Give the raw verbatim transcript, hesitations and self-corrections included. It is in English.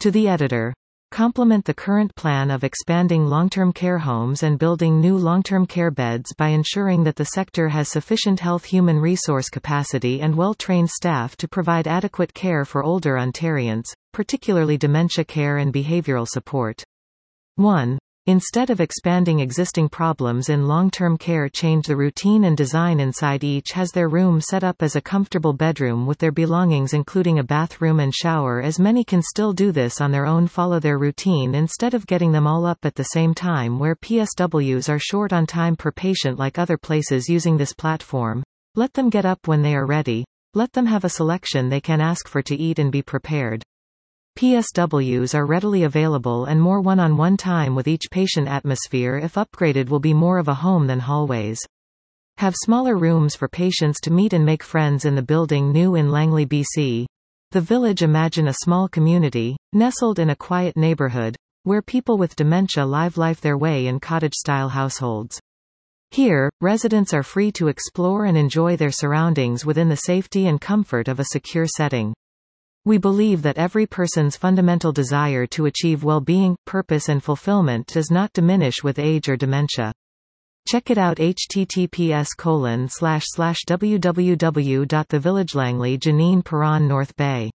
To the editor. Complement the current plan of expanding long-term care homes and building new long-term care beds by ensuring that the sector has sufficient health human resource capacity and well-trained staff to provide adequate care for older Ontarians, particularly dementia care and behavioral support. one. Instead of expanding existing problems in long-term care, change the routine and design inside. Each has their room set up as a comfortable bedroom with their belongings including a bathroom and shower, as many can still do this on their own. Follow their routine instead of getting them all up at the same time where P S Ws are short on time per patient like other places. Using this platform, let them get up when they are ready. Let them have a selection they can ask for to eat and be prepared. P S Ws are readily available and more one-on-one time with each patient. Atmosphere, if upgraded, will be more of a home than hallways. Have smaller rooms for patients to meet and make friends in the building. New in Langley, B C. The Village. Imagine a small community, nestled in a quiet neighborhood, where people with dementia live life their way in cottage-style households. Here, residents are free to explore and enjoy their surroundings within the safety and comfort of a secure setting. We believe that every person's fundamental desire to achieve well-being, purpose and fulfillment does not diminish with age or dementia. Check it out. H T T P S colon slash slash w w w dot the village Langley, Janine Perron, North Bay.